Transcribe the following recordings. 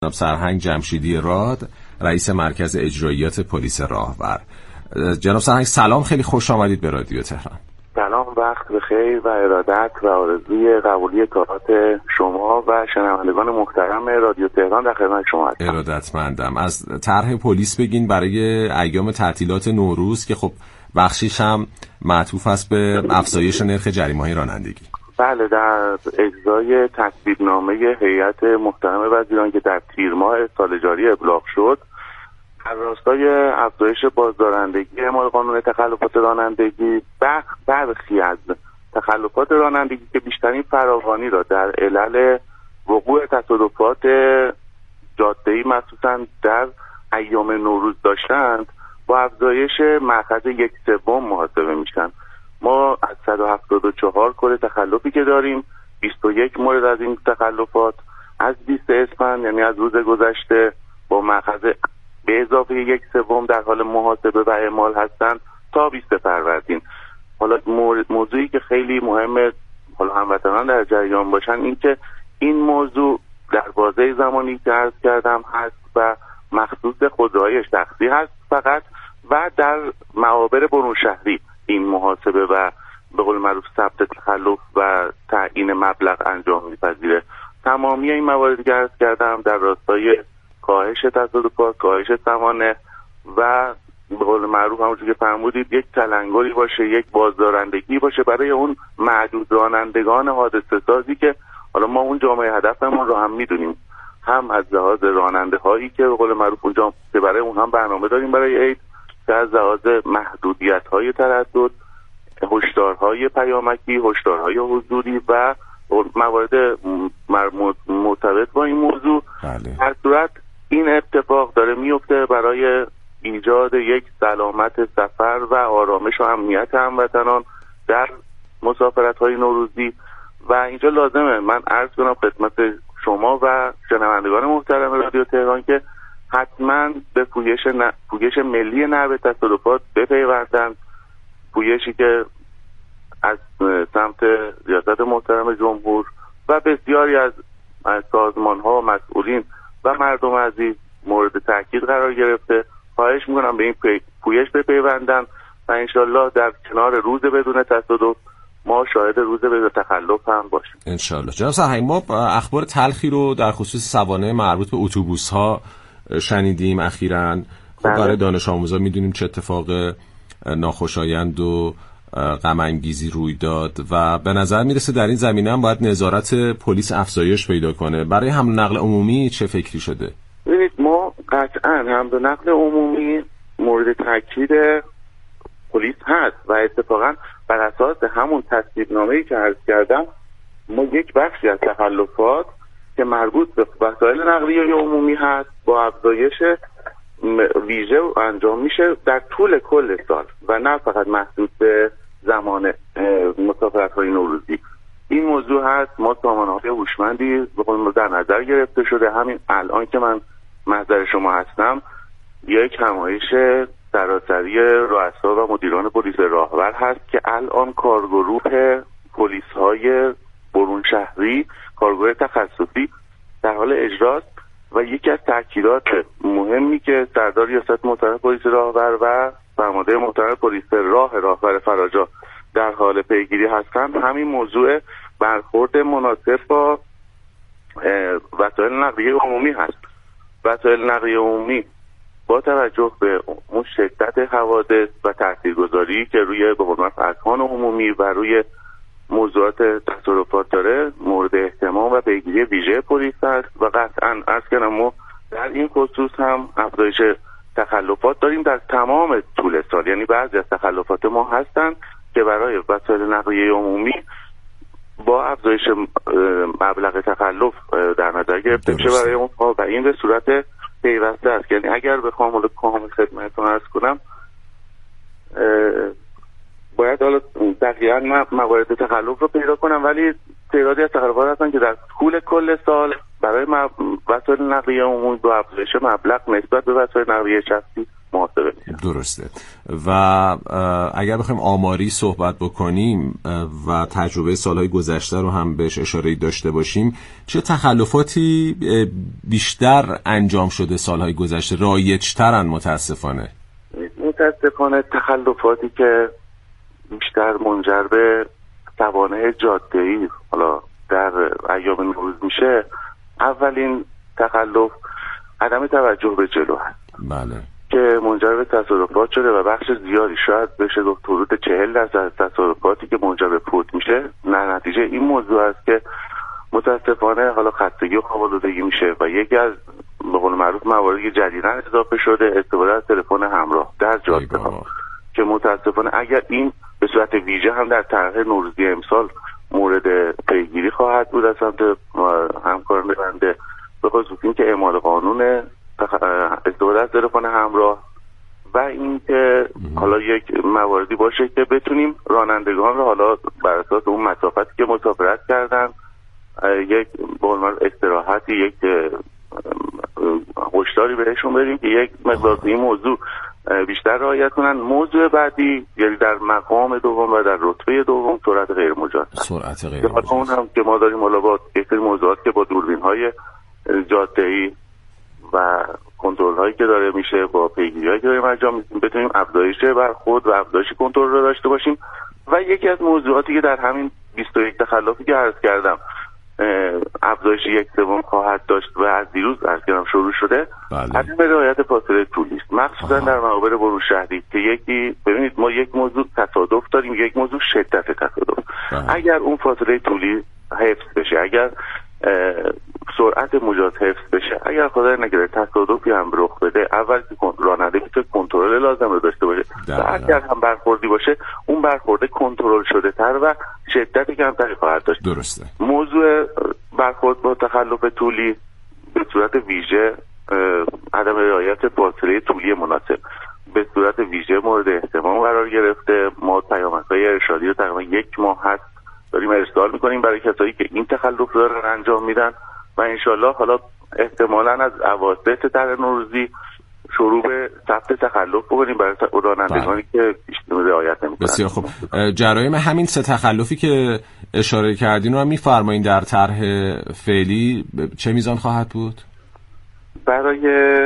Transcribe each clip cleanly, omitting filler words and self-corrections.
جناب سرهنگ جمشیدی راد، رئیس مرکز اجراییات پلیس راهور. جناب سرهنگ سلام، خیلی خوش آمدید به رادیو تهران. سلام، وقت بخیر و ارادت و آرزوی قبولی کارات شما و شنوندگان محترم رادیو تهران در خدمت شما هستم. ارادتمندم. از طرح پلیس بگین برای ایام تعطیلات نوروز که خب بخشیش هم معطوف است به افزایش نرخ جریمه‌های رانندگی. بله، در اجرای تصویبنامه هیئت محترم وزیران که در تیر ماه سال جاری ابلاغ شد، در راستای افزایش بازدارندگی اعمال قانون تخلفات رانندگی، برخی از تخلفات رانندگی که بیشترین فراوانی را در علل وقوع تصادفات جاده‌ای مخصوصاً در ایام نوروز داشتند، با افزایش مأخذ 1/3 محاسبه میشن. ما از 174 کل تخلفی که داریم، 21 مورد از این تخلفات از 20 اسفند، یعنی از روز گذشته، با مأخذ به اضافه 1/3 در حال محاسبه و اعمال هستند تا 20 فروردین. حالا موضوعی که خیلی مهمه، حالا هموطنان در جریان باشن، این که این موضوع در بازه زمانی که عرض کردم هست و مخصوص خودروهای شخصی هست فقط، و در معابر برون شهری این محاسبه و به قول معروف ثبت تخلف و تعیین مبلغ انجام می‌پذیره. تمامی این مواردی که عرض کردم در راستای کاهش تصادفات، کاهش سوانح و به قول معروف همونجوری که فرمودید یک تلنگری باشه، یک بازدارندگی باشه برای اون معدود رانندگان حادثه سازی که حالا ما اون جامعه هدفمون رو هم میدونیم، هم از لحاظ راننده هایی که به قول معروف اونجا که برای اون هم برنامه داریم برای عید، که از لحاظ محدودیت های تردد، هشدارهای پیامکی، هشدارهای حضوری و موارد مرتبط با این موضوع. بله. هر صورت این اتفاق داره میفته برای ایجاد یک سلامت سفر و آرامش و امنیت هموطنان در مسافرت‌های نوروزی. و اینجا لازمه من عرض کنم خدمت شما و شنوندگان محترم رادیو تهران که حتما به پویش ملی نحوه تصادفات بپیوندند، پویشی که از سمت ریاست محترم جمهور و بسیاری از سازمان‌ها و مسئولین و مردم عزیز مورد تاکید قرار گرفته. خواهش میکنم به این پویش بپیوندن و انشالله در کنار روز بدون تصادف ما شاهد روز بدون تخلف هم باشیم انشالله. جناب سرهنگ، ما اخبار تلخی رو در خصوص سوانح مربوط به اتوبوس‌ها شنیدیم اخیراً. خب برای دانش آموزا میدونیم چه اتفاق ناخوشایند و غم انگیزی روی داد و به نظر میرسه در این زمینه هم باید نظارت پلیس افزایش پیدا کنه. برای حمل و نقل عمومی چه فکری شده؟ ببینید، ما قطعاً حمل و نقل عمومی مورد تاکید پلیس هست و اتفاقاً بر اساس همون تصویبنامه‌ای که عرض کردم، ما یک بخشی از تخلفات که مربوط به وسایل نقلیه عمومی هست با افزایش ویژه انجام میشه در طول کل سال و نه فقط محدود به زمان مسافرت‌های نوروزی. این موضوع هست. ما سامانه‌های هوشمندی در نظر گرفته شده. همین الان که من محضر شما هستم، یک همایش سراسری رؤسا و مدیران پلیس راهور هست که الان کارگروه پلیس‌های برون شهری، کارگروه تخصصی در حال اجراست و یکی از تاکیدات مهمی که سردار ریاست محترم پلیس راهور و فرمانده محترم پلیس راهور فراجا در حال پیگیری هستند همین موضوع برخورد مناسب با وسایل نقلیه عمومی هست. وسایل نقلیه عمومی با توجه به اون شدت حوادث و تاثیرگذاری که روی به قول معروف اذهان عمومی و روی موضوعات تصادفات داره مورد اهتمام و پیگیری ویژه پلیس است و قطعاً عرض کنم ما در این خصوص هم افزایش تخلفات داریم در تمام طول سال. یعنی بعضی از تخلفات ما هستند که برای وسایل نقلیه عمومی با افزایش مبلغ تخلف در نظر گرفته میشه برای اون و این به صورت پیوسته است. یعنی اگر بخوام حالا کامل خدمتتون عرض کنم، باید حالا دقیقاً موارد تخلف رو پیدا کنم، ولی تعدادی از تخلفات هستن که در طول کل سال برای وسایل نقلیه عمومی با افزایش مبلغ نسبت به وسایل نقلیه شخصی محاسبه میشه. میشه. درسته. و اگر بخوایم آماری صحبت بکنیم و تجربه سالهای گذشته رو هم بهش اشاره داشته باشیم، چه تخلفاتی بیشتر انجام شده سالهای گذشته؟ رایج‌ترن متاسفانه تخلفاتی که بیشتر منجر به سوانح جاده‌ای حالا در ایام نوروز میشه. اولین تخلف عدم توجه به جلو هست. بله. که منجر به تصادفات شده و بخش زیادی، شاید بشه گفت حدود 40% از تصادفاتی که منجر به فوت میشه در نتیجه این موضوع است که متاسفانه حالا خستگی و خواب‌آلودگی میشه و یکی از به قول معروف مواردی جدیداً اضافه شده استفاده از تلفن همراه در جاده‌ها که متاسفانه اگر این به صورت ویژه هم در طرح نوروزی امسال مورد پیگیری خواهد بود از سمت همکاران بنده، به خصوص این که اعمال قانون استفاده از تلفن همراه و این که حالا یک مواردی باشه که بتونیم رانندگان رو حالا بر اساس اون مسافتی که مسافرت کردن یک به عنوان استراحتی، یک هشداری بهشون بدیم که یک مقدار این موضوع بیشتر رعایت کنن. موضوع بعدی یعنی در مقام دوم و در رتبه دوم سرعت غیر مجاز. سرعت غیر مجاز. اون هم که ما داریم حالا با یک سری موضوعات که با دوربین‌های جاده‌ای و کنترل هایی که داره میشه با پیگیری هایی که داریم انجام میدیم بتونیم افزایش برخورد و افزایش کنترل رو داشته باشیم. و یکی از موضوعاتی که در همین 21 تخلفی که عرض کردم افزایش 1/3 خواهد داشت و از دیروز عرض کردم شروع شده، عدم رعایت فاصله طولی است، مخصوصا در محاور برون شهری که یکی ببینید ما یک موضوع تصادف داریم، یک موضوع شدت تصادف. اگر اون فاصله طولی حفظ بشه، اگر سرعت مجاز حفظ بشه، اگر خدای نکرده تصادفی هم رخ بده، اول که راننده میتونه کنترل لازم رو داشته باشه و اگر هم برخوردی باشه اون برخورده کنترل شده تر و شدت کمتری خواهد داشت. درسته. موضوع برخورد با تخلف طولی به صورت ویژه عدم رعایت فاصله طولی مناسب به صورت ویژه مورد اهتمام قرار گرفته. ما پیامک‌های ارشادی رو تقریبا 1 ماه هست داریم ارسال میکنیم برای کسایی که این تخلف رو دارن انجام میدن و انشالله حالا احتمالاً از اواسط طرح نوروزی شروع به ثبت تخلف بکنیم برای رانندگانی که رعایت نمیکنن. بسیار خوب. جرایم همین 3 تخلفی که اشاره کردین رو هم میفرمایین در طرح فعلی چه میزان خواهد بود؟ برای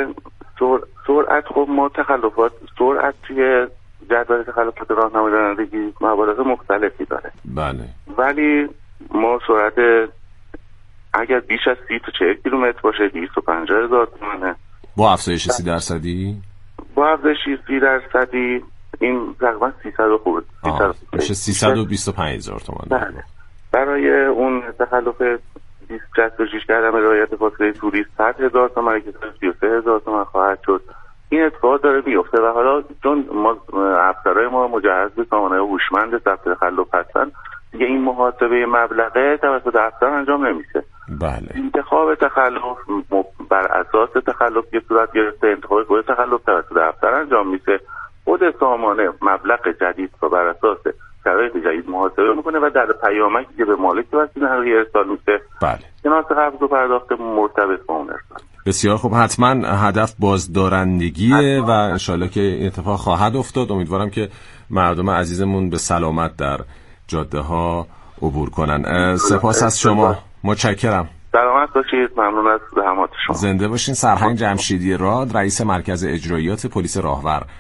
سرعت خب ما تخلفات سرعت توی جدول تخلفات راهنمای رانندگی مبالغ مختلفی داره. بله. ولی ما سرعت اگر بیش از 30 تا 40 کیلومتر باشه 250,000 تومانه. با افزایش 30%؟ با افزایش 30% این تقریبا 300 خوبه. میشه 325,000 تومان. بله. برای اون تخلف 2066 کردن رعایت فاصله طولی 100,000 تومان که 33,000 تومان خواهد شد. این اتفاق داره میفته و حالا چون ما افسرهای ما مجهز به سامانه هوشمند ثبت تخلف هستن دیگه این محاسبه مبلغه توسط افسر انجام نمیشه. بله. انتخاب تخلف بر اساس تخلف که صورت گرفته، انتخاب خود تخلف توسط افسر انجام میشه. خود سامانه مبلغ جدید رو بر اساس شرایط جدید محاسبه میکنه و در پیامکی که به مالک وسیله نقلیه ارسال میشه بله شناس قبض و پرداخت مرتبط با اون ارسال. بسیار خوب. حتما هدف بازدارندگیه و انشالله که این اتفاق خواهد افتاد. امیدوارم که مردم عزیزمون به سلامت در جاده ها عبور کنن. سپاس از شما. متشکرم. سلامت باشید. ممنون از زحمات شما. زنده باشین. سرهنگ جمشیدی راد، رئیس مرکز اجرایات پلیس راهور